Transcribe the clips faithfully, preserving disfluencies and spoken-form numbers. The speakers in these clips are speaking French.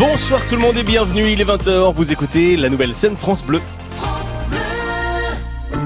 Bonsoir tout le monde et bienvenue, il est vingt heures, vous écoutez la nouvelle scène France Bleu. France Bleu.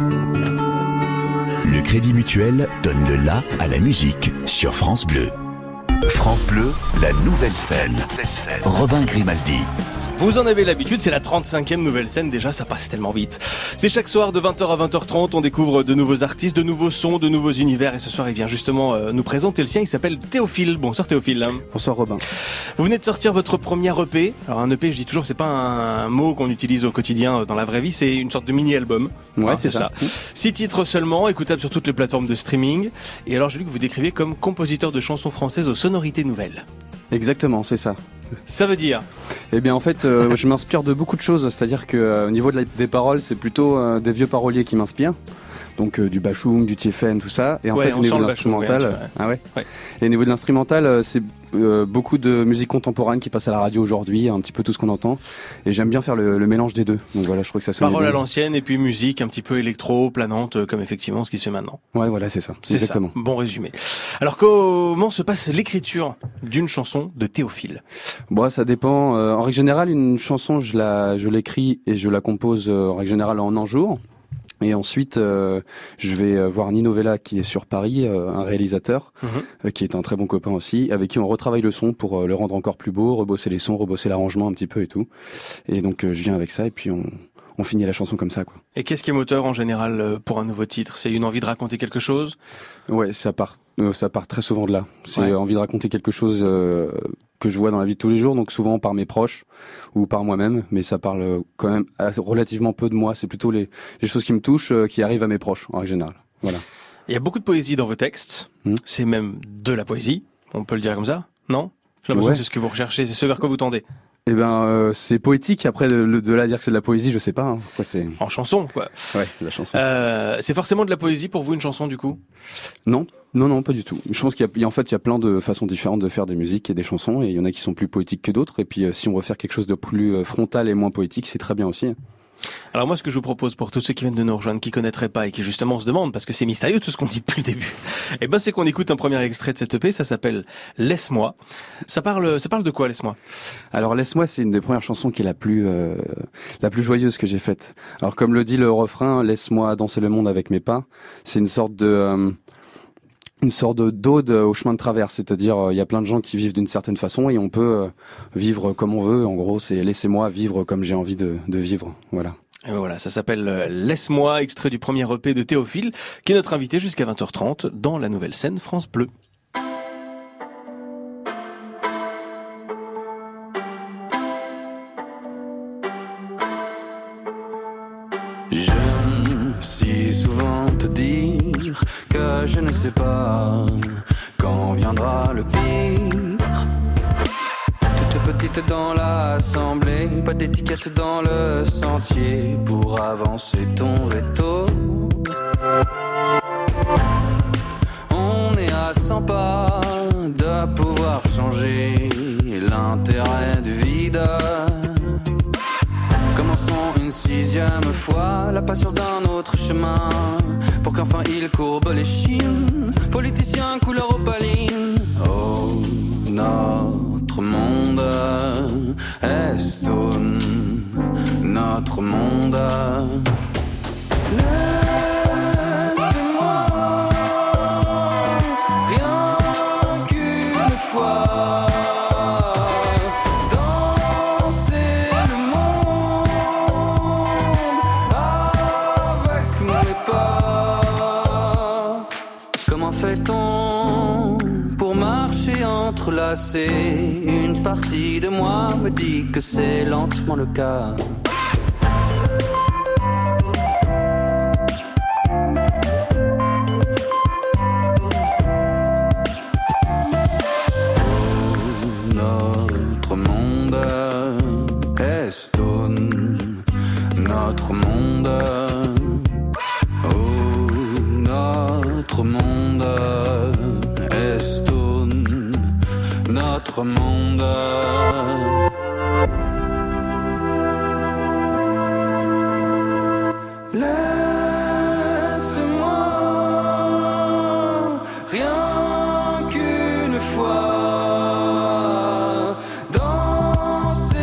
Le Crédit Mutuel donne le la à la musique sur France Bleu. France Bleu, la nouvelle scène. Nouvelle scène. Robin Grimaldi. Vous en avez l'habitude, c'est la trente-cinquième nouvelle scène, déjà ça passe tellement vite. C'est chaque soir de vingt heures à vingt heures trente, on découvre de nouveaux artistes, de nouveaux sons, de nouveaux univers et ce soir il vient justement euh, nous présenter le sien, il s'appelle Théophile. Bonsoir Théophile. Bonsoir Robin. Vous venez de sortir votre premier E P. Alors un E P, je dis toujours, c'est pas un, un mot qu'on utilise au quotidien dans la vraie vie, c'est une sorte de mini-album. Ouais, ah, c'est ça. ça. Six titres seulement, écoutables sur toutes les plateformes de streaming. Et alors j'ai lu que vous décriviez comme compositeur de chansons françaises aux sonorités nouvelles. Exactement, c'est ça. Ça veut dire ? Eh bien en fait, euh, je m'inspire de beaucoup de choses, c'est-à-dire que euh, au niveau de la, des paroles, c'est plutôt euh, des vieux paroliers qui m'inspirent. Donc euh, du Bachung, du Tiefen, tout ça. Et en ouais, fait, au niveau de l'instrumental, ouais, ah ouais. ouais. Et au niveau de l'instrumental, euh, c'est euh, beaucoup de musique contemporaine qui passe à la radio aujourd'hui, un petit peu tout ce qu'on entend. Et j'aime bien faire le, le mélange des deux. Donc voilà, je trouve que ça sonne. Parole bien. à l'ancienne et puis musique un petit peu électro, planante, comme effectivement ce qui se fait maintenant. Ouais, voilà, c'est ça. C'est exactement. Ça. Bon résumé. Alors comment se passe l'écriture d'une chanson de Théophile ? Bon, ça dépend. Euh, en règle générale, une chanson, je la, je l'écris et je la compose euh, en règle générale en un jour. Et ensuite, euh, je vais voir Nino Vella qui est sur Paris, euh, un réalisateur, mmh. euh, qui est un très bon copain aussi, avec qui on retravaille le son pour euh, le rendre encore plus beau, rebosser les sons, rebosser l'arrangement un petit peu et tout. Et donc euh, je viens avec ça et puis on, on finit la chanson comme ça, quoi. Et qu'est-ce qui est moteur en général pour un nouveau titre ? C'est une envie de raconter quelque chose ? Ouais, ça part, euh, ça part très souvent de là. C'est ouais. envie de raconter quelque chose euh, que je vois dans la vie de tous les jours, donc souvent par mes proches ou par moi-même, mais ça parle quand même relativement peu de moi. C'est plutôt les, les choses qui me touchent euh, qui arrivent à mes proches en général. Voilà. Il y a beaucoup de poésie dans vos textes. Mmh. C'est même de la poésie. On peut le dire comme ça, non ? J'ai l'impression ouais. que c'est ce que vous recherchez, c'est ce vers quoi vous tendez. Eh ben, euh, c'est poétique. Après, de, de là à dire que c'est de la poésie, je sais pas. Hein. Quoi, c'est en chanson, quoi. Ouais, la chanson. Euh, c'est forcément de la poésie pour vous une chanson, du coup ? Non, non, non, pas du tout. Je pense qu'il y a, en fait, il y a plein de façons différentes de faire des musiques et des chansons, et il y en a qui sont plus poétiques que d'autres. Et puis, euh, si on veut faire quelque chose de plus euh, frontal et moins poétique, c'est très bien aussi. Alors moi, ce que je vous propose pour tous ceux qui viennent de nous rejoindre, qui connaîtraient pas et qui justement se demandent, parce que c'est mystérieux tout ce qu'on dit depuis le début, eh ben c'est qu'on écoute un premier extrait de cette E P. Ça s'appelle Laisse-moi. Ça parle, ça parle de quoi, Laisse-moi ? Alors Laisse-moi, c'est une des premières chansons qui est la plus, euh, la plus joyeuse que j'ai faite. Alors comme le dit le refrain, laisse-moi danser le monde avec mes pas. C'est une sorte de euh, une sorte de d'ode au chemin de traverse, c'est-à-dire il euh, y a plein de gens qui vivent d'une certaine façon et on peut euh, vivre comme on veut. En gros, c'est laissez-moi vivre comme j'ai envie de, de vivre. Voilà. Et voilà, ça s'appelle euh, Laisse-moi, extrait du premier E P de Théophile, qui est notre invité jusqu'à vingt heures trente dans la nouvelle scène France Bleu. J'aime si souvent te dire que je ne sais pas quand viendra le pire. Toute petite dans l'assemblée, pas d'étiquette dans le sentier pour avancer ton veto. On est à cent pas de pouvoir changer l'intérêt du vide. Commençons une sixième fois la patience d'un autre chemin pour qu'enfin il courbe les chines. Politicien couleur opaline. Oh, notre monde est stone. Notre monde. Laisse-moi rien qu'une fois. Entrelacé, une partie de moi me dit que c'est lentement le cas. Oh, notre monde est stone, notre monde. Oh, notre monde est stone. Notre monde. Laisse-moi rien qu'une fois danser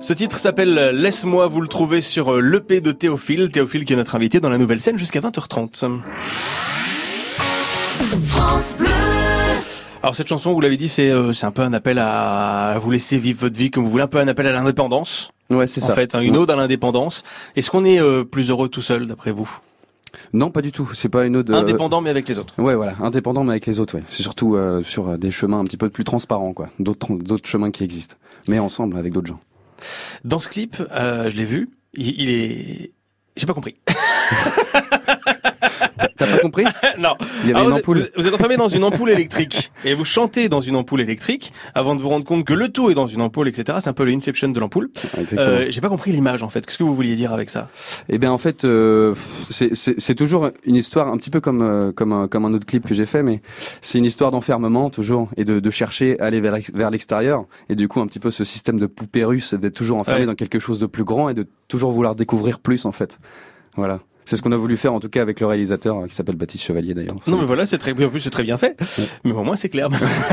Ce titre s'appelle Laisse-moi, vous le trouvez sur l'E P de Théophile. Théophile qui est notre invité dans la nouvelle scène jusqu'à vingt heures trente. France Bleu. Alors cette chanson, vous l'avez dit, c'est euh, c'est un peu un appel à vous laisser vivre votre vie comme vous voulez, un peu un appel à l'indépendance. Ouais, c'est en ça. En fait, hein, une ode à l'indépendance. Est-ce qu'on est euh, plus heureux tout seul, d'après vous? Non, pas du tout. C'est pas une ode. Euh... Indépendant, mais avec les autres. Ouais, voilà, indépendant, mais avec les autres. Ouais. C'est surtout euh, sur des chemins un petit peu plus transparents, quoi. D'autres d'autres chemins qui existent, mais ensemble avec d'autres gens. Dans ce clip, euh, je l'ai vu. Il, il est. J'ai pas compris. T'as pas compris? Non. Il y avait Alors une vous ampoule. Êtes, vous êtes enfermé dans une ampoule électrique et vous chantez dans une ampoule électrique avant de vous rendre compte que le tout est dans une ampoule, et cetera. C'est un peu le Inception de l'ampoule. Euh, j'ai pas compris l'image en fait. Qu'est-ce que vous vouliez dire avec ça? Eh bien en fait, euh, c'est, c'est, c'est toujours une histoire un petit peu comme euh, comme un comme un autre clip que j'ai fait, mais c'est une histoire d'enfermement toujours et de, de chercher à aller vers vers l'extérieur et du coup un petit peu ce système de poupée russe d'être toujours enfermé ouais. dans quelque chose de plus grand et de toujours vouloir découvrir plus en fait. Voilà. C'est ce qu'on a voulu faire en tout cas avec le réalisateur qui s'appelle Baptiste Chevalier d'ailleurs. Non mais voilà, c'est très en plus c'est très bien fait. Ouais. Mais au moins c'est clair.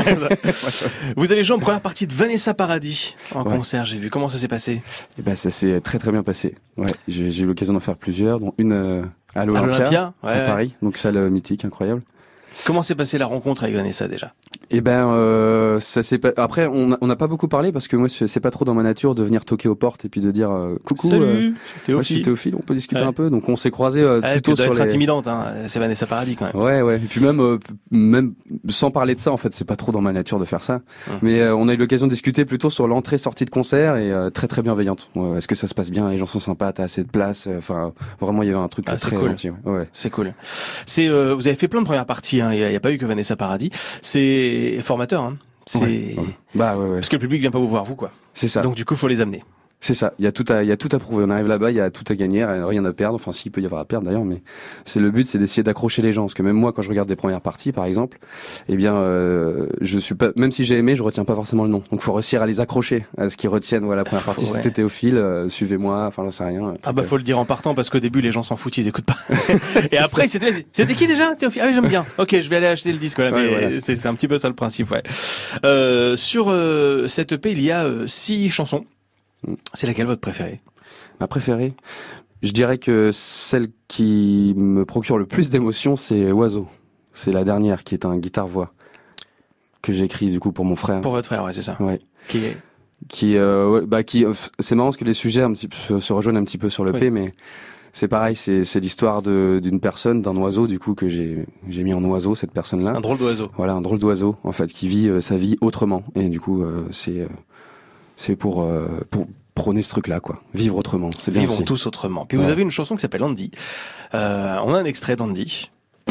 Vous avez joué en première partie de Vanessa Paradis en ouais. concert, j'ai vu. Comment ça s'est passé? Eh ben ça s'est très très bien passé. Ouais, j'ai, j'ai eu l'occasion d'en faire plusieurs, dont une euh, à l'Olympia, ouais, à ouais. Paris, donc salle mythique incroyable. Comment s'est passée la rencontre avec Vanessa déjà? Eh ben, euh, ça s'est pas... après on on n'a pas beaucoup parlé parce que moi c'est pas trop dans ma nature de venir toquer aux portes et puis de dire euh, coucou. Salut, euh, Théophile. Moi je suis Théophile, on peut discuter ouais. un peu. Donc on s'est croisés euh, ouais, plutôt sur être les. intimidante, hein. C'est Vanessa Paradis quand même. Ouais ouais. Et puis même euh, même sans parler de ça en fait, c'est pas trop dans ma nature de faire ça. Hum. Mais euh, on a eu l'occasion de discuter plutôt sur l'entrée-sortie de concert et euh, très très bienveillante. Ouais, est-ce que ça se passe bien? Les gens sont sympas, t'as assez de place. Enfin euh, vraiment il y avait un truc ah, très cool. gentil. Ouais. ouais. C'est cool. C'est euh, vous avez fait plein de premières parties. Hein. Il y, y a pas eu que Vanessa Paradis. C'est formateur. Hein. C'est ouais, ouais. Bah ouais, ouais. Parce que le public vient pas vous voir vous quoi. C'est ça. Donc du coup faut les amener. C'est ça. Il y a tout à, il y a tout à prouver. On arrive là-bas, il y a tout à gagner, rien à perdre. Enfin, s'il peut y avoir à perdre d'ailleurs, mais c'est le but, c'est d'essayer d'accrocher les gens. Parce que même moi, quand je regarde des premières parties, par exemple, eh bien, euh, je suis pas, même si j'ai aimé, je retiens pas forcément le nom. Donc, faut réussir à les accrocher, à ce qu'ils retiennent. Voilà, la première partie, ouais. c'était Théophile. Euh, suivez-moi. Enfin, j'en sais rien. Ah bah, faut le dire en partant parce qu'au début, les gens s'en foutent, ils écoutent pas. Et après, c'était, c'était qui déjà, Théophile? Ah oui, j'aime bien. Ok, je vais aller acheter le disque là. Ouais, mais voilà. c'est, c'est un petit peu ça le principe, ouais. Euh, sur euh, cette E P, il y a euh, six chansons. C'est laquelle votre préférée? Ma préférée, je dirais que celle qui me procure le plus d'émotions, c'est Oiseau. C'est la dernière qui est un guitare-voix que j'ai écrit du coup pour mon frère. Pour votre frère, ouais, c'est ça. Ouais. Qui est Qui, euh, bah, qui, c'est marrant parce que les sujets un petit peu, se, se rejoignent un petit peu sur le oui. P, mais c'est pareil, c'est, c'est l'histoire de, d'une personne, d'un oiseau du coup que j'ai, j'ai mis en oiseau cette personne-là. Un drôle d'oiseau. Voilà, un drôle d'oiseau en fait qui vit euh, sa vie autrement et du coup euh, c'est euh, c'est pour euh, pour prôner ce truc-là, quoi. Vivre autrement, c'est bien. Vivons aussi. tous autrement. Puis ouais. vous avez une chanson qui s'appelle Andy. Euh, on a un extrait d'Andy.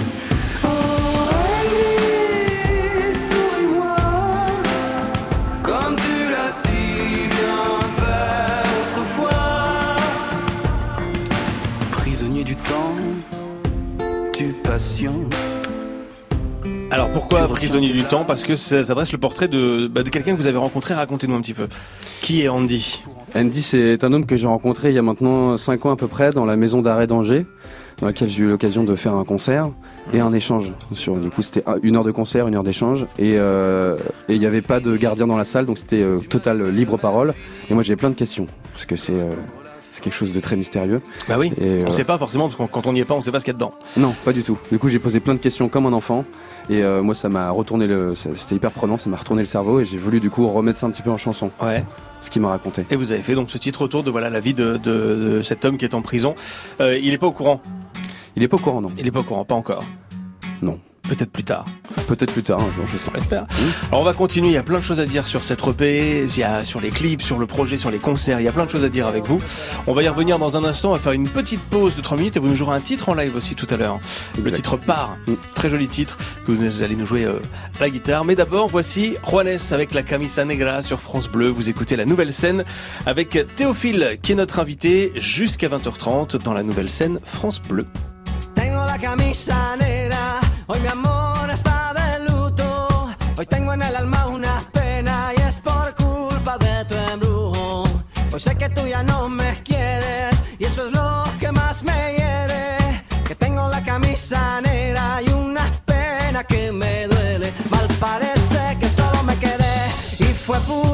Comme tu l'as si bien fait autrefois. Prisonnier du temps, du patient. Alors pourquoi prisonnier du temps? Parce que ça s'adresse le portrait de, bah, de quelqu'un que vous avez rencontré. Racontez-nous un petit peu. Qui est Andy? Andy, c'est un homme que j'ai rencontré il y a maintenant cinq ans à peu près dans la maison d'arrêt d'Angers, dans laquelle j'ai eu l'occasion de faire un concert et un échange. Sur, du coup, c'était une heure de concert, une heure d'échange, et euh, et il n'y avait pas de gardien dans la salle, donc c'était euh, total libre parole. Et moi, j'avais plein de questions parce que c'est euh, c'est quelque chose de très mystérieux. Bah oui. Et, on euh, sait pas forcément parce que quand on n'y est pas, on sait pas ce qu'il y a dedans. Non, pas du tout. Du coup, j'ai posé plein de questions comme un enfant. Et euh, moi, ça m'a retourné le, c'était hyper prenant, ça m'a retourné le cerveau et j'ai voulu du coup remettre ça un petit peu en chanson. Ouais. Ce qu'il m'a raconté. Et vous avez fait donc ce titre autour de voilà la vie de, de, de cet homme qui est en prison. Euh, il est pas au courant. Il est pas au courant, non. Il est pas au courant, pas encore. Non. Peut-être plus tard. Peut-être plus tard, un jour, je sais. J'espère. Mmh. Alors on va continuer, il y a plein de choses à dire sur cette E P, il y a sur les clips, sur le projet, sur les concerts, il y a plein de choses à dire avec vous. On va y revenir dans un instant, on va faire une petite pause de trois minutes et vous nous jouerez un titre en live aussi tout à l'heure. Exact. Le titre Part, mmh. très joli titre que vous allez nous jouer euh, à la guitare. Mais d'abord, voici Juanes avec la Camisa Negra sur France Bleu. Vous écoutez la nouvelle scène avec Théophile qui est notre invité jusqu'à vingt heures trente dans la nouvelle scène France Bleu. Tengo la camisa negra, hoy mi amor está de luto. Hoy tengo en el alma una pena y es por culpa de tu embrujo. Hoy sé que tú ya no me quieres y eso es lo que más me hiere. Que tengo la camisa negra y una pena que me duele. Mal parece que solo me quedé y fue pura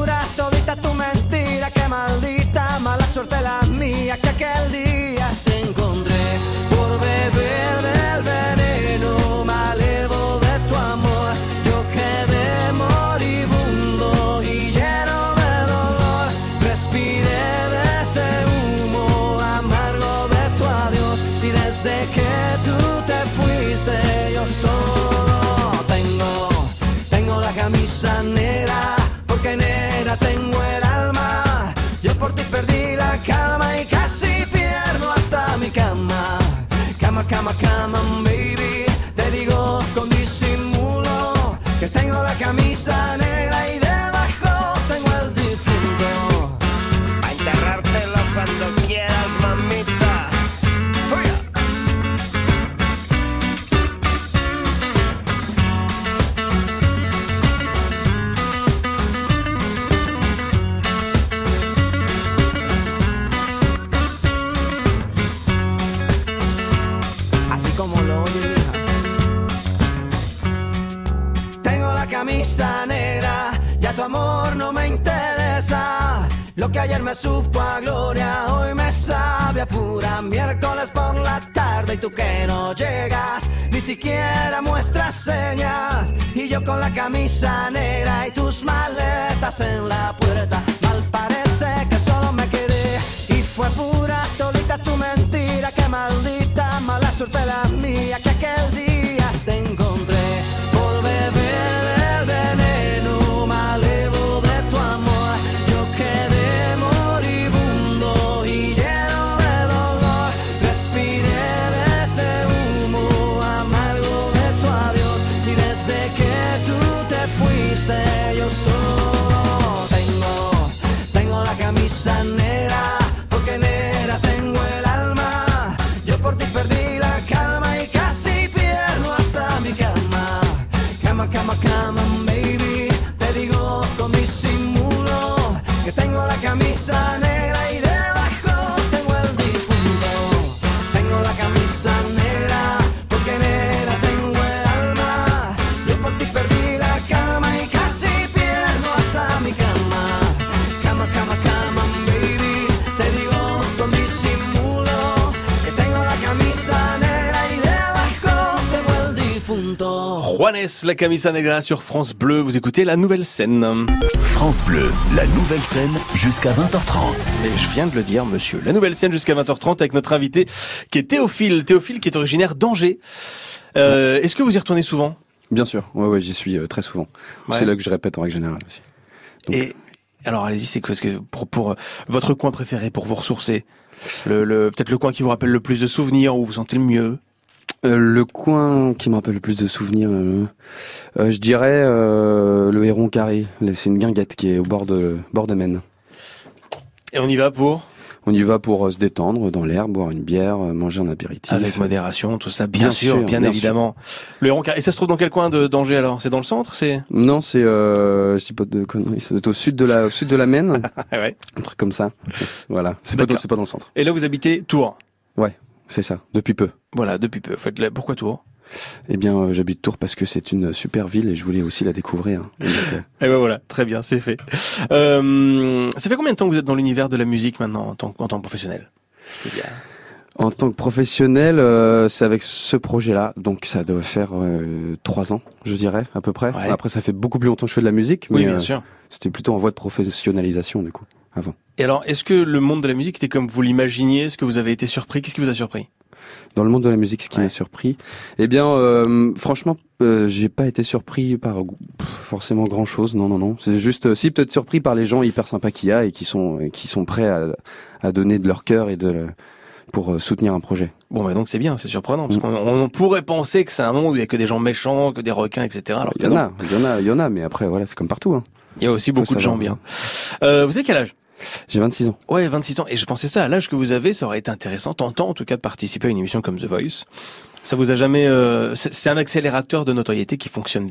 pura todita tu mentira, qué maldita mala suerte la mía, que aquel día te encontré por beber del veneno malevo de tu amor. Yo quedé moribundo y lleno de dolor, respiré de ese humo amargo de tu adiós, y desde que tú te fuiste yo solo tengo, tengo la camisa negra, porque negra tengo el alma. Yo por ti perdí la calma y casi pierdo hasta mi cama. Cama, cama, cama, baby, te digo con disimulo que tengo la camisa negra y debajo tengo el difunto. A enterrártelo cuando quieras, mamita. ¡Fuera! Así como lo oye, hija. Tengo la camisa negra, ya tu amor no me interesa. Lo que ayer me supo a gloria, hoy me sabe a pura. Miércoles por la tarde y tú que no llegas, ni siquiera muestras señas. Y yo con la camisa negra y tus maletas en la puerta. Mal parece que solo me quedé y fue pura todita tu mentira, que maldita mala suerte la mía, que aquel día te encontré por beber del veneno malevo de tu amor. Yo quedé moribundo y lleno de dolor, respiré de ese humo amargo de tu adiós, y desde que tú te fuiste yo solo tengo, tengo la camisa negra, porque negra tengo el alma. Yo por ti perdí la calma y casi pierdo hasta mi cama. Cama, cama, cama, baby, te digo con disimulo que tengo la camisa negra y debajo tengo el difunto. Tengo la camisa negra, porque negra tengo el alma. Yo por ti perdí la calma y casi pierdo hasta mi cama. Cama, cama, cama, baby, te digo con disimulo que tengo la camisa negra y debajo tengo el difunto. Juanes, la camisa negra sur France Bleu, vous écoutez la nouvelle scène. France Bleu, la nouvelle scène jusqu'à vingt heures trente. Mais je viens de le dire, monsieur. La nouvelle scène jusqu'à vingt heures trente avec notre invité qui est Théophile. Théophile qui est originaire d'Angers. Euh, est-ce que vous y retournez souvent? Bien sûr, ouais, ouais, j'y suis euh, très souvent. Ouais. C'est là que je répète en règle générale aussi. Donc, Et alors allez-y, c'est quoi, ce que pour, pour euh, votre coin préféré pour vous ressourcer, le, le peut-être le coin qui vous rappelle le plus de souvenirs, où vous vous sentez le mieux? Euh, le coin qui me rappelle le plus de souvenirs, euh, euh, je dirais euh, le Héron Carré. C'est une guinguette qui est au bord de bord de Maine. Et on y va pour On y va pour euh, se détendre dans l'air, boire une bière, euh, manger un apéritif. avec modération, tout ça, bien, Bien sûr, sûr, bien, bien évidemment. Le Héron Carré. Et ça se trouve dans quel coin de d'Angers alors? C'est dans le centre, c'est Non, c'est euh, je dis pas de conneries, c'est au sud de la au sud de la Maine, ouais. un truc comme ça. Voilà, c'est pas dans- D'accord. c'est pas dans le centre. Et là vous habitez Tours. Ouais, c'est ça, depuis peu. Voilà, depuis peu. Faites la- pourquoi Tours? Eh bien, euh, j'habite Tours parce que c'est une super ville et je voulais aussi la découvrir. Donc, euh, Et ben voilà, très bien, c'est fait. Euh, ça fait combien de temps que vous êtes dans l'univers de la musique maintenant en tant, en tant que professionnel? Je veux dire. En tant que professionnel, euh, c'est avec ce projet-là, donc ça doit faire euh, trois ans, je dirais, à peu près. Ouais. Après, ça fait beaucoup plus longtemps que je fais de la musique, mais Oui, bien euh, sûr. c'était plutôt en voie de professionnalisation, du coup, avant. Et alors, est-ce que le monde de la musique était comme vous l'imaginiez? Est-ce que vous avez été surpris? Qu'est-ce qui vous a surpris? Dans le monde de la musique, ce qui Ouais. m'a surpris, eh bien, euh, franchement, euh, j'ai pas été surpris par pff, forcément grand-chose. Non, non, non. C'est juste, euh, si peut-être surpris par les gens hyper sympas qu'il y a et qui sont, et qui sont prêts à, à donner de leur cœur et de pour euh, soutenir un projet. Bon, bah donc c'est bien, c'est surprenant, parce Mm. qu'on on pourrait penser que c'est un monde où il y a que des gens méchants, que des requins, et cetera. Alors Il que y en non. a, il y en a, il y en a, mais après, voilà, c'est comme partout. Hein. Il y a aussi beaucoup de gens savoir. bien. Euh, vous avez quel âge? J'ai vingt-six ans. Ouais, vingt-six ans. Et je pensais ça, à l'âge que vous avez, ça aurait été intéressant, tentant en tout cas, de participer à une émission comme The Voice. Ça vous a jamais... Euh... C'est c'est un accélérateur de notoriété qui fonctionne bien.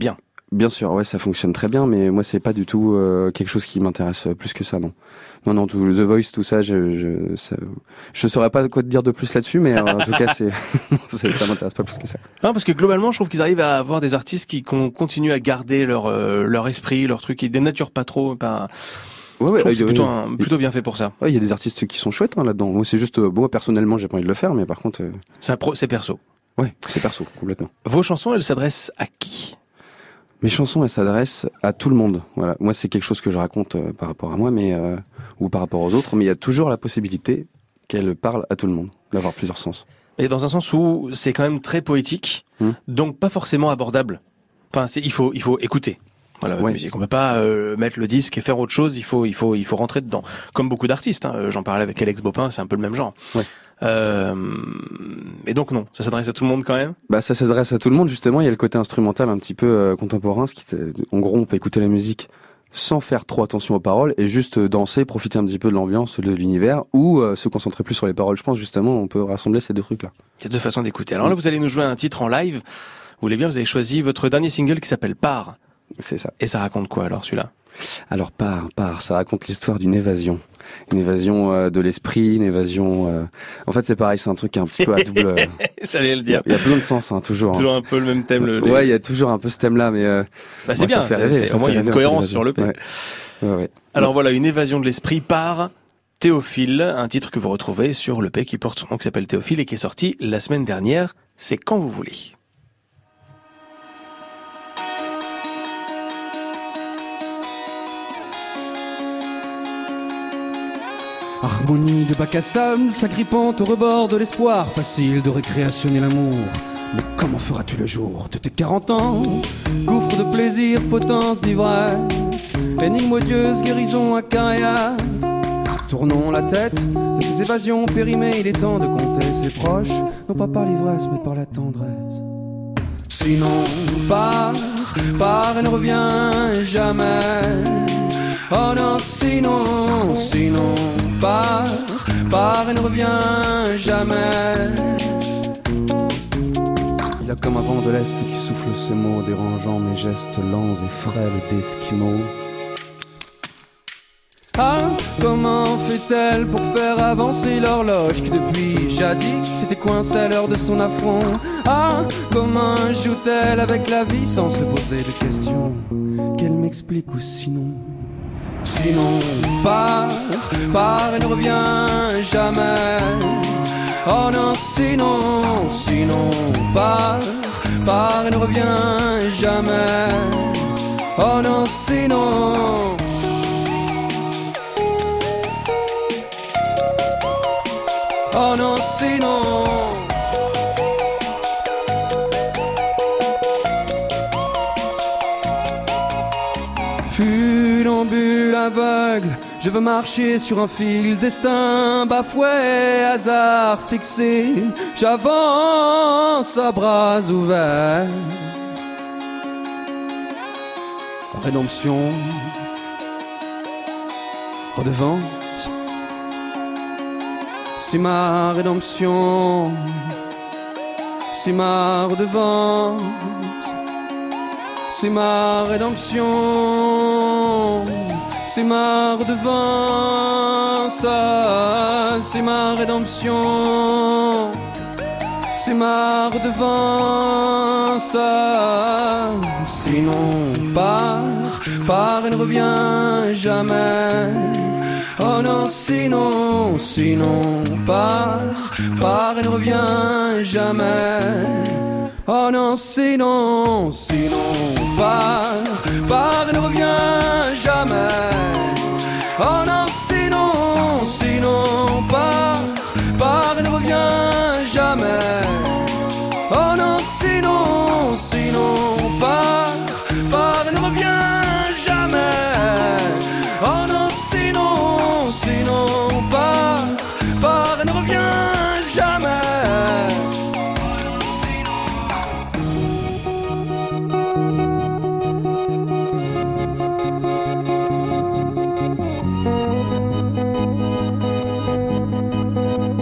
Bien sûr, ouais, ça fonctionne très bien, mais moi c'est pas du tout euh, quelque chose qui m'intéresse euh, plus que ça, non. Non, non, tout, The Voice, tout ça, je, je, ça, je saurais pas quoi te dire de plus là-dessus, mais euh, en tout cas, c'est, c'est, ça m'intéresse pas plus que ça. Non, parce que globalement, je trouve qu'ils arrivent à avoir des artistes qui con- continuent à garder leur euh, leur esprit, leur truc, qui dénaturent pas trop. Pas... Ouais, ouais, je trouve euh, que c'est ouais, plutôt, ouais. un, plutôt bien fait pour ça. Ouais, il y a des artistes qui sont chouettes hein, là-dedans. Moi, c'est juste, euh, moi personnellement, j'ai pas envie de le faire, mais par contre, euh, C'est, un pro, c'est perso. ouais, c'est perso, complètement. Vos chansons, elles s'adressent à qui? Mes chansons, elles s'adressent à tout le monde. Voilà, moi, c'est quelque chose que je raconte euh, par rapport à moi, mais euh, ou par rapport aux autres, mais il y a toujours la possibilité qu'elles parlent à tout le monde, d'avoir plusieurs sens. Et dans un sens où c'est quand même très poétique, Hmm. donc pas forcément abordable. Enfin, c'est, il faut, il faut écouter. Voilà, votre Ouais. musique. On peut pas euh, mettre le disque et faire autre chose. Il faut, il faut, il faut rentrer dedans. Comme beaucoup d'artistes. Hein. J'en parlais avec Alex Bopin, c'est un peu le même genre. Ouais. Euh, et donc non, ça s'adresse à tout le monde quand même. Bah, ça s'adresse à tout le monde, justement. Il y a le côté instrumental un petit peu euh, contemporain, ce qui, te- en gros, on peut écouter la musique sans faire trop attention aux paroles et juste euh, danser, profiter un petit peu de l'ambiance, de l'univers, ou euh, se concentrer plus sur les paroles. Je pense justement, on peut rassembler ces deux trucs-là. Il y a deux façons d'écouter. Alors là, vous allez nous jouer un titre en live. Vous voulez bien, vous avez choisi votre dernier single qui s'appelle Part. C'est ça. Et ça raconte quoi alors celui-là? Alors, part, part, ça raconte l'histoire d'une évasion. Une évasion euh, de l'esprit, une évasion... euh, En fait, c'est pareil, c'est un truc un petit peu à double... euh, J'allais le Il y, a, dire. il y a plein de sens, hein, toujours. hein. Toujours un peu le même thème. Le, les- Ouais, il y a toujours un peu ce thème-là, mais... Euh, bah, c'est moi, bien. ça fait c'est- rêver, c'est- ça au moins, fait il y a une rêver un peu cohérence l'évasion. sur le P. Ouais. Ouais, ouais. Alors voilà, une évasion de l'esprit par Théophile, un titre que vous retrouvez sur le P qui porte son nom, qui s'appelle Théophile et qui est sorti la semaine dernière. C'est quand vous voulez. Harmonie de bac à sable, s'agrippant au rebord de l'espoir, facile de récréationner l'amour. Mais comment feras-tu le jour de tes quarante ans? Gouffre de plaisir, potence d'ivresse, énigme odieuse, guérison acariâtre. Tournons la tête de ces évasions périmées, il est temps de compter ses proches, non pas par l'ivresse mais par la tendresse. Sinon, pars, pars et ne reviens jamais. Oh non, sinon, sinon, pars, pars et ne reviens jamais. Il y a comme un vent de l'Est qui souffle ces mots, dérangeant mes gestes lents et frêles d'esquimaux. Ah, comment fait-elle pour faire avancer l'horloge qui depuis jadis s'était coincée à l'heure de son affront? Ah, comment joue-t-elle avec la vie sans se poser de questions? Qu'elle m'explique ou sinon? Sinon, pars, pars et ne reviens jamais. Oh non, sinon, sinon, pars, pars et ne reviens jamais. Oh non, sinon. Oh non, sinon. Funambule aveugle, je veux marcher sur un fil, destin bafoué, hasard fixé, j'avance à bras ouverts. Rédemption, redevance, c'est ma rédemption, c'est ma redevance. C'est ma rédemption, c'est ma redevance, c'est ma rédemption, c'est ma redevance. Sinon, pars, pars et ne reviens jamais. Oh non, sinon, sinon, pars, pars et ne reviens jamais. Oh non, sinon, sinon, pars, pars et ne reviens jamais. Oh non, sinon, sinon, pars, pars et ne reviens jamais. Oh non, sinon, sinon, pars, pars et ne reviens jamais. Oh non, sinon, sinon, pars, pars et ne reviens jamais.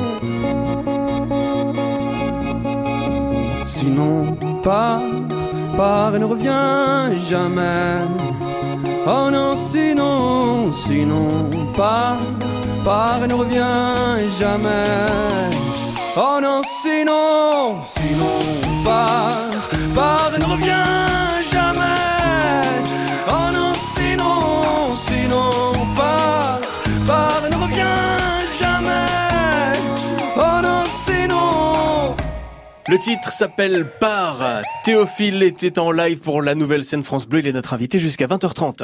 Sinon, pars, pars et ne reviens jamais. Oh non, sinon, sinon, pars, pars et ne reviens jamais. Oh non, sinon, sinon, pars, pars et ne reviens jamais. Oh non, sinon, sinon, pars, pars et ne reviens jamais. Oh non, sinon. Le titre s'appelle Par. Théophile était en live pour la nouvelle scène France Bleu. Il est notre invité jusqu'à vingt heures trente.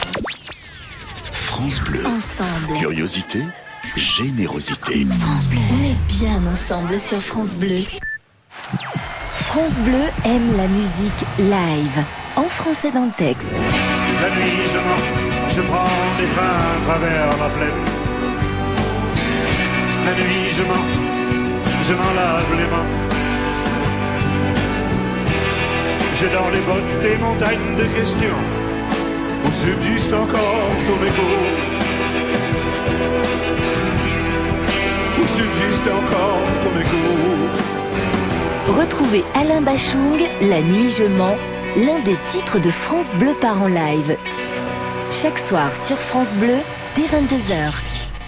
France Bleu. Ensemble. Curiosité, générosité. France Bleu. On est bien ensemble sur France Bleu. France Bleu aime la musique live, en français dans le texte. La nuit je mens, je prends des trains à travers la plaine. La nuit je mens, je m'en lave les mains. J'ai dans les bottes des montagnes de questions où subsiste encore ton écho. Où subsiste encore ton écho. Retrouvez Alain Bachung, La nuit je mens, l'un des titres de France Bleu part en live. Chaque soir sur France Bleu, dès vingt-deux heures.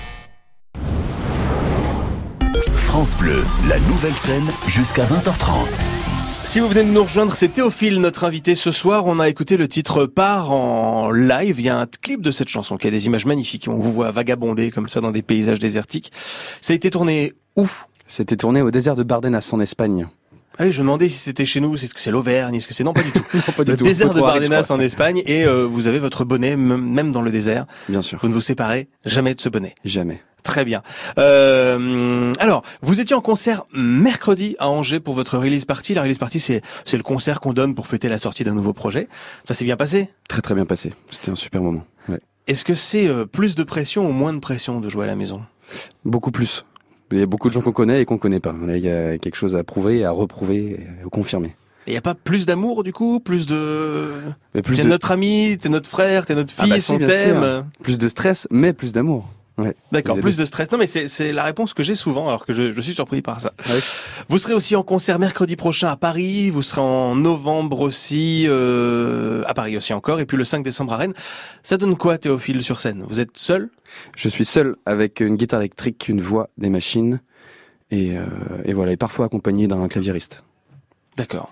France Bleu, la nouvelle scène jusqu'à vingt heures trente. Si vous venez de nous rejoindre, c'est Théophile, notre invité ce soir. On a écouté le titre Par en live. Il y a un clip de cette chanson qui a des images magnifiques. On vous voit vagabonder comme ça dans des paysages désertiques. Ça a été tourné où ? C'était tourné au désert de Bardenas en Espagne. Ah oui, je me demandais si c'était chez nous, est-ce que c'est l'Auvergne, est-ce que c'est... Non, pas du tout. Non, pas du le tout. désert Faut de croire, Bardenas je crois. en Espagne et euh, vous avez votre bonnet m- même dans le désert. Bien sûr. Vous ne vous séparez jamais de ce bonnet. Jamais. Très bien. Euh, alors, vous étiez en concert mercredi à Angers pour votre release party. La release party, c'est c'est le concert qu'on donne pour fêter la sortie d'un nouveau projet. Ça s'est bien passé ? Très très bien passé. C'était un super moment. Ouais. Est-ce que c'est euh, plus de pression ou moins de pression de jouer à la maison ? Beaucoup plus. Il y a beaucoup de gens qu'on connaît et qu'on connaît pas. Là, il y a quelque chose à prouver, à reprouver, à confirmer. Il y a pas plus d'amour du coup, plus de Mais plus t'es de... notre ami, t'es notre frère, t'es notre Ah fils, bah si, on bien t'aime. sûr. Plus de stress, mais plus d'amour. Ouais. D'accord, Les plus deux. de stress. Non mais c'est c'est la réponse que j'ai souvent alors que je, je suis surpris par ça. Ouais. Vous serez aussi en concert mercredi prochain à Paris, vous serez en novembre aussi euh, à Paris aussi encore et puis le cinq décembre à Rennes. Ça donne quoi Théophile sur scène ? Vous êtes seul ? Je suis seul avec une guitare électrique, une voix, des machines et, euh, et voilà, et parfois accompagné d'un claviériste. D'accord.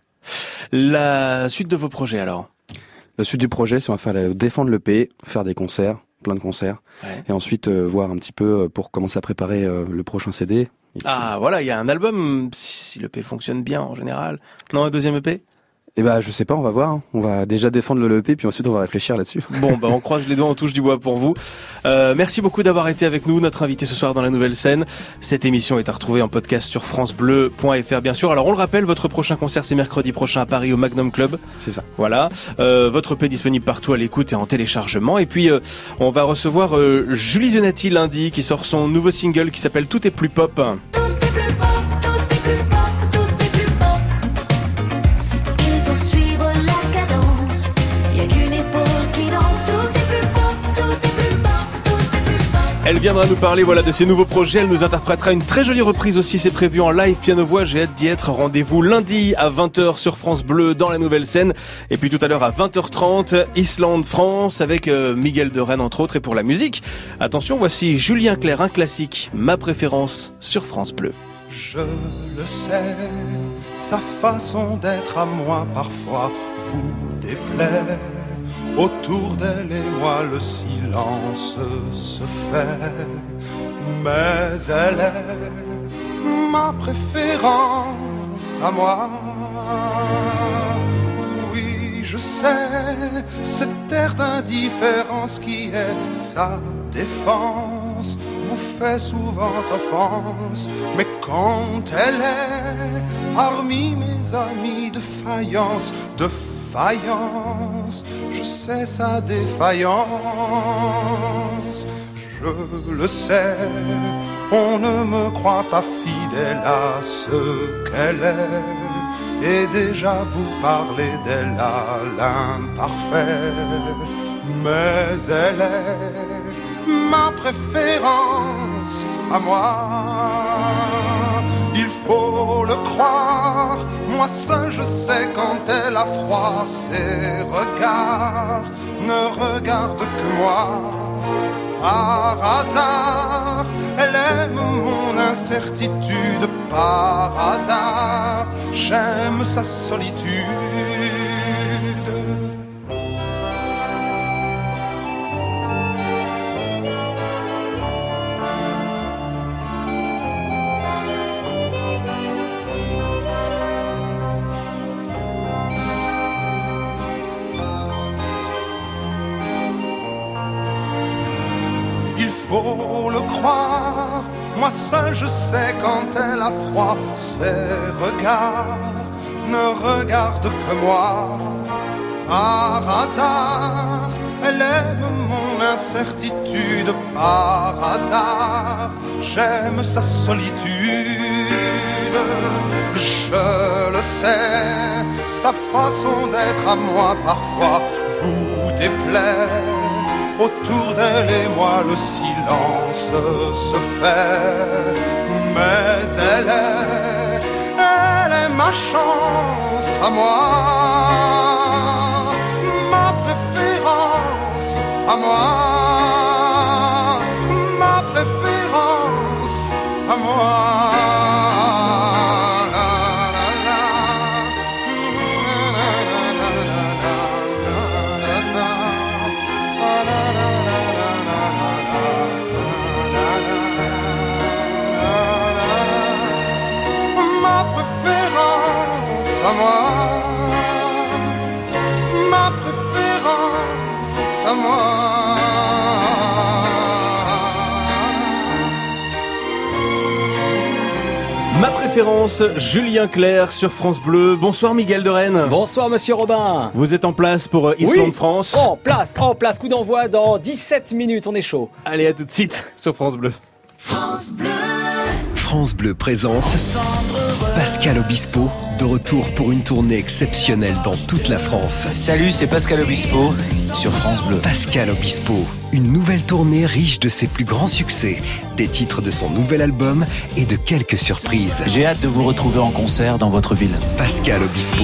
La suite de vos projets alors ? La suite du projet, c'est on va faire la- défendre le P, faire des concerts, plein de concerts, Ouais. et ensuite euh, voir un petit peu euh, pour commencer à préparer euh, le prochain C D. Et puis- Ah voilà, il y a un album si, si l'E P fonctionne bien en général. Non, un deuxième E P ? Eh ben, je sais pas, on va voir. hein. On va déjà défendre le E P, puis ensuite on va réfléchir là-dessus. Bon, bah on croise les doigts, on touche du bois pour vous. Euh, merci beaucoup d'avoir été avec nous, notre invité ce soir dans la nouvelle scène. Cette émission est à retrouver en podcast sur francebleu point f r bien sûr. Alors on le rappelle, votre prochain concert c'est mercredi prochain à Paris au Magnum Club. C'est ça. Voilà. Euh, votre E P disponible partout à l'écoute et en téléchargement. Et puis euh, on va recevoir euh, Julie Zenati lundi qui sort son nouveau single qui s'appelle Tout est plus pop. Tout est plus pop, tout est plus pop, tout est plus pop. Il faut suivre la cadence. Y a qu'une épaule qui danse. Tout est plus pop, tout est plus pop, tout est plus pop. Elle viendra nous parler voilà de ses nouveaux projets. Elle nous interprétera une très jolie reprise aussi. C'est prévu en live piano-voix. J'ai hâte d'y être. Rendez-vous lundi à vingt heures sur France Bleu dans la nouvelle scène. Et puis tout à l'heure à vingt heures trente, Islande France avec euh, Miguel de Rennes entre autres. Et pour la musique, attention, voici Julien Clerc, un classique, ma préférence sur France Bleu. Je le sais, sa façon d'être à moi parfois vous déplaît. Autour d'elle et moi le silence se fait. Mais elle est ma préférence à moi. Oui, je sais, cette air d'indifférence qui est sa défense vous fait souvent offense. Mais quand elle est parmi mes amis de faïence, de faïence, je sais sa défaillance. Je le sais, on ne me croit pas fidèle à ce qu'elle est, et déjà vous parlez d'elle à l'imparfait. Mais elle est ma préférence à moi. Il faut le croire, Moi seul je sais quand elle a froid. Ses regards ne regardent que moi. Par hasard, elle aime mon incertitude. Par hasard, j'aime sa solitude. Il faut le croire, moi seul je sais quand elle a froid. Ses regards ne regardent que moi. Par hasard, elle aime mon incertitude. Par hasard, j'aime sa solitude. Je le sais, sa façon d'être à moi parfois vous déplaît. Autour d'elle et moi le silence se fait. Mais elle est, elle est ma chance à moi. Ma préférence à moi. Ma préférence à moi. À moi, ma préférence à moi. Ma préférence, Julien Clerc sur France Bleu. Bonsoir Miguel de Rennes. Bonsoir Monsieur Robin. Vous êtes en place pour Islande oui. France. En place, en place, coup d'envoi dans dix-sept minutes, on est chaud. Allez, à tout de suite sur France Bleu. France Bleu. France Bleu présente Pascal Obispo, de retour pour une tournée exceptionnelle dans toute la France. Salut, c'est Pascal Obispo sur France Bleu. Pascal Obispo, une nouvelle tournée riche de ses plus grands succès, des titres de son nouvel album et de quelques surprises. J'ai hâte de vous retrouver en concert dans votre ville. Pascal Obispo,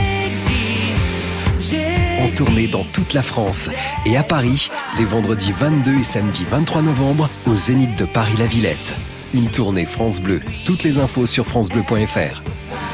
en tournée dans toute la France et à Paris, les vendredis vingt-deux et samedi vingt-trois novembre, au Zénith de Paris-La Villette. Une tournée France Bleu. Toutes les infos sur francebleu point f r.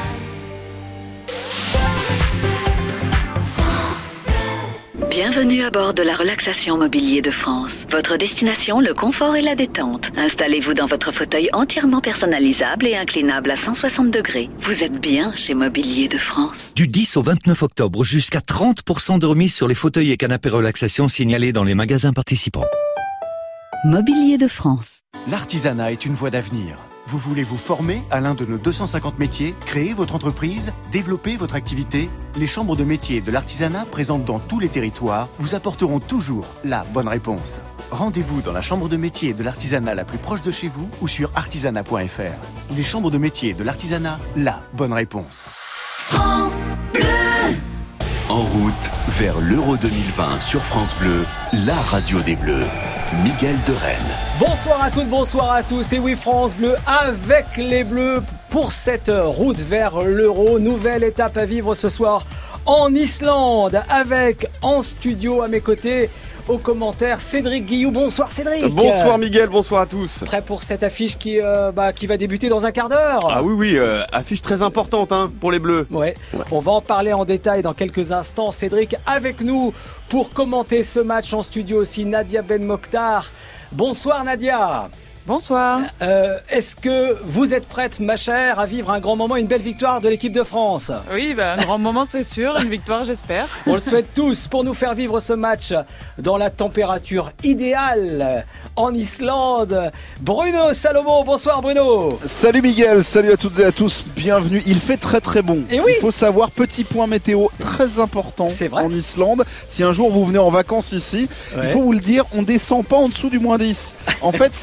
Bienvenue à bord de la relaxation mobilier de France. Votre destination, le confort et la détente. Installez-vous dans votre fauteuil entièrement personnalisable et inclinable à cent soixante degrés. Vous êtes bien chez Mobilier de France. Du dix au vingt-neuf octobre, jusqu'à trente pour cent de remise sur les fauteuils et canapés relaxation signalés dans les magasins participants. Mobilier de France. L'artisanat est une voie d'avenir. Vous voulez vous former à l'un de nos deux cent cinquante métiers, créer votre entreprise, développer votre activité? Les chambres de métiers de l'artisanat présentes dans tous les territoires vous apporteront toujours la bonne réponse. Rendez-vous dans la chambre de métiers de l'artisanat la plus proche de chez vous ou sur artisanat point f r. Les chambres de métiers de l'artisanat, la bonne réponse. France Bleu. En route vers l'Euro deux mille vingt sur France Bleu, la radio des Bleus. Miguel de Rennes. Bonsoir à toutes, bonsoir à tous. Et oui, France Bleu avec les Bleus pour cette route vers l'Euro. Nouvelle étape à vivre ce soir en Islande avec en studio à mes côtés, aux commentaires, Cédric Guillou. Bonsoir Cédric. Bonsoir Miguel, bonsoir à tous. Prêt pour cette affiche qui, euh, bah, qui va débuter dans un quart d'heure. Ah oui, oui, euh, affiche très importante hein, pour les Bleus. Ouais. ouais, on va en parler en détail dans quelques instants. Cédric avec nous pour commenter ce match en studio aussi, Nadia Ben Mokhtar. Bonsoir Nadia. Bonsoir. Euh, est-ce que vous êtes prête, ma chère, à vivre un grand moment, une belle victoire de l'équipe de France? Oui, bah, un grand moment, c'est sûr. Une victoire, j'espère. On le souhaite tous pour nous faire vivre ce match dans la température idéale en Islande. Bruno Salomon, bonsoir Bruno. Salut Miguel, salut à toutes et à tous, bienvenue. Il fait très très bon. Et oui. Il faut savoir, petit point météo très important en Islande. Si un jour vous venez en vacances ici, ouais. il faut vous le dire, on descend pas en dessous du moins dix. En fait, c'est le vent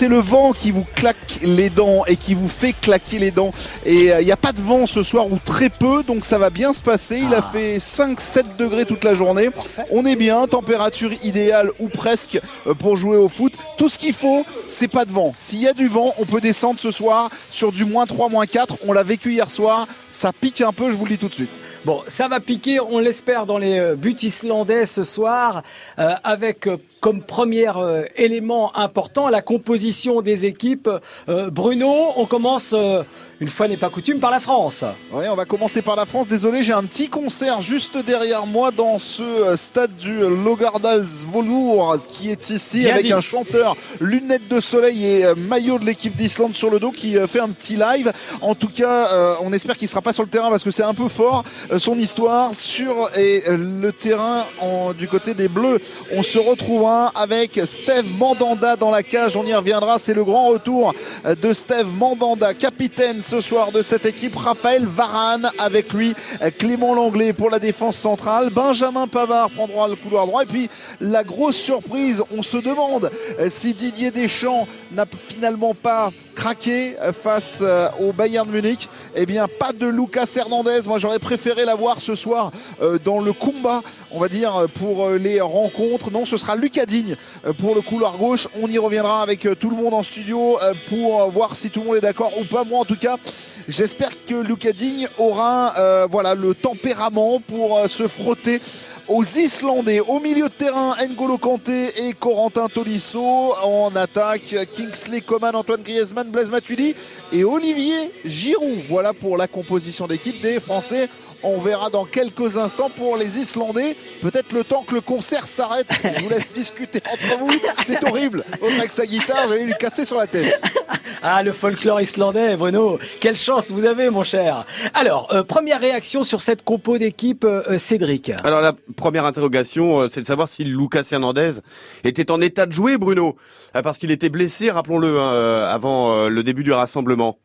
vent qui vous claque les dents et qui vous fait claquer les dents. Et il euh, n'y a pas de vent ce soir ou très peu, donc ça va bien se passer. Il ah. a fait cinq sept degrés toute la journée. Parfait. On est bien, température idéale ou presque euh, pour jouer au foot. Tout ce qu'il faut, c'est pas de vent. S'il y a du vent, on peut descendre ce soir sur du moins trois, moins quatre. On l'a vécu hier soir. Ça pique un peu, je vous le dis tout de suite. Bon, ça va piquer, on l'espère, dans les buts islandais ce soir, euh, avec euh, comme premier euh, élément important la composition des équipes. Euh, Bruno, on commence, euh, une fois n'est pas coutume, par la France. Oui, on va commencer par la France. Désolé, j'ai un petit concert juste derrière moi dans ce stade du Laugardalsvöllur qui est ici. Bien avec dit. Un chanteur, lunettes de soleil et euh, maillot de l'équipe d'Islande sur le dos qui euh, fait un petit live. En tout cas, euh, on espère qu'il ne sera pas sur le terrain parce que c'est un peu fort. Euh, son histoire sur et, euh, le terrain en, du côté des Bleus. On se retrouvera avec Steve Mandanda dans la cage. On y reviendra. C'est le grand retour de Steve Mandanda, capitaine ce soir de cette équipe. Raphaël Varane avec lui, Clément Langlais pour la défense centrale, Benjamin Pavard prendra le couloir droit. Et puis la grosse surprise, on se demande si Didier Deschamps n'a finalement pas craqué face au Bayern Munich. Eh bien pas de Lucas Hernandez. Moi j'aurais préféré l'avoir ce soir dans le combat, on va dire, pour les rencontres. Non, ce sera Lucas Digne pour le couloir gauche. On y reviendra avec tout le monde en studio pour voir si tout le monde est d'accord ou pas. Moi en tout cas, j'espère que Lucas Digne aura euh, voilà, le tempérament pour euh, se frotter aux Islandais. Au milieu de terrain, N'Golo Kanté et Corentin Tolisso. En attaque, Kingsley Coman, Antoine Griezmann, Blaise Matuidi et Olivier Giroud. Voilà pour la composition d'équipe des Français. On verra dans quelques instants pour les Islandais. Peut-être le temps que le concert s'arrête. Je vous laisse discuter entre vous. C'est horrible. Autre avec sa guitare, j'allais lui casser sur la tête. Ah, le folklore islandais, Bruno. Quelle chance vous avez, mon cher. Alors, euh, première réaction sur cette compo d'équipe, euh, Cédric. Alors, la première interrogation, euh, c'est de savoir si Lucas Hernandez était en état de jouer, Bruno. Euh, parce qu'il était blessé, rappelons-le, euh, avant euh, le début du rassemblement.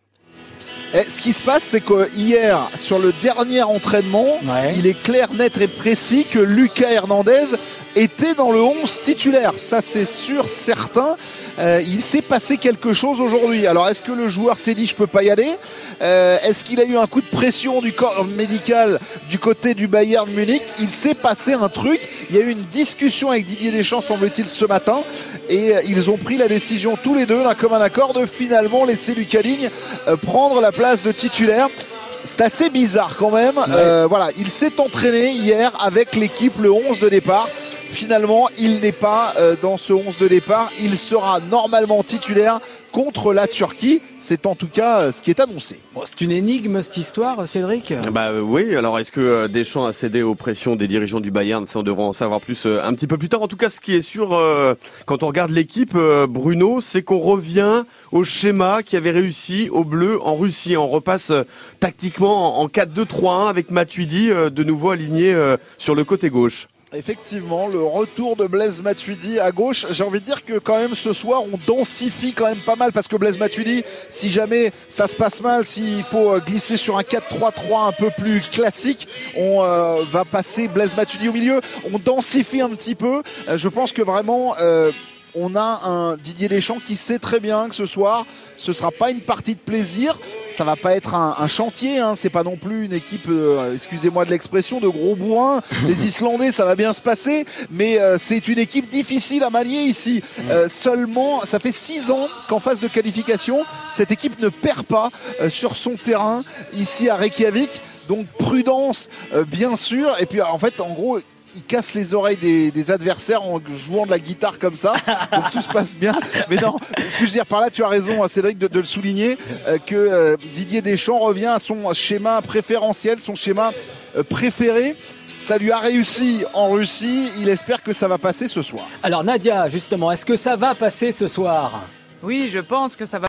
Et ce qui se passe, c'est que hier, sur le dernier entraînement, ouais. il est clair, net et précis que Lucas Hernandez était dans le onze titulaire. Ça, c'est sûr, certain. Euh, il s'est passé quelque chose aujourd'hui. Alors, est-ce que le joueur s'est dit « je peux pas y aller » euh, Est-ce qu'il a eu un coup de pression du corps médical du côté du Bayern Munich? Il s'est passé un truc. Il y a eu une discussion avec Didier Deschamps, semble-t-il, ce matin. Et euh, ils ont pris la décision tous les deux, d'un commun accord, de finalement laisser Lucas Digne euh, prendre la place de titulaire. C'est assez bizarre quand même. Ouais. Euh, voilà, il s'est entraîné hier avec l'équipe, le onze de départ. Finalement, il n'est pas euh, dans ce onze de départ. Il sera normalement titulaire contre la Turquie. C'est en tout cas euh, ce qui est annoncé. Bon, c'est une énigme cette histoire, Cédric. Bah euh, oui, alors est-ce que euh, Deschamps a cédé aux pressions des dirigeants du Bayern? Ça, on devra en savoir plus euh, un petit peu plus tard. En tout cas, ce qui est sûr, euh, quand on regarde l'équipe, euh, Bruno, c'est qu'on revient au schéma qui avait réussi aux Bleus en Russie. On repasse euh, tactiquement en, en quatre deux trois un avec Matuidi euh, de nouveau aligné euh, sur le côté gauche. Effectivement, le retour de Blaise Matuidi à gauche. J'ai envie de dire que quand même ce soir, on densifie quand même pas mal parce que Blaise Matuidi, si jamais ça se passe mal, s'il faut glisser sur un quatre trois trois un peu plus classique, on euh, va passer Blaise Matuidi au milieu. On densifie un petit peu. Euh, je pense que vraiment... Euh, on a un Didier Deschamps qui sait très bien que ce soir, ce sera pas une partie de plaisir. Ça va pas être un, un chantier, hein. C'est pas non plus une équipe, euh, excusez-moi de l'expression, de gros bourrins. Les Islandais, ça va bien se passer, mais euh, c'est une équipe difficile à manier ici. Euh, seulement, ça fait six ans qu'en phase de qualification, cette équipe ne perd pas euh, sur son terrain ici à Reykjavik. Donc prudence, euh, bien sûr. Et puis en fait, en gros, il casse les oreilles des, des adversaires en jouant de la guitare comme ça. Donc tout se passe bien. Mais non, ce que je veux dire par là, tu as raison, Cédric, de, de le souligner, euh, que euh, Didier Deschamps revient à son schéma préférentiel, son schéma euh, préféré. Ça lui a réussi en Russie. Il espère que ça va passer ce soir. Alors Nadia, justement, est-ce que ça va passer ce soir ? Oui, je pense que ça va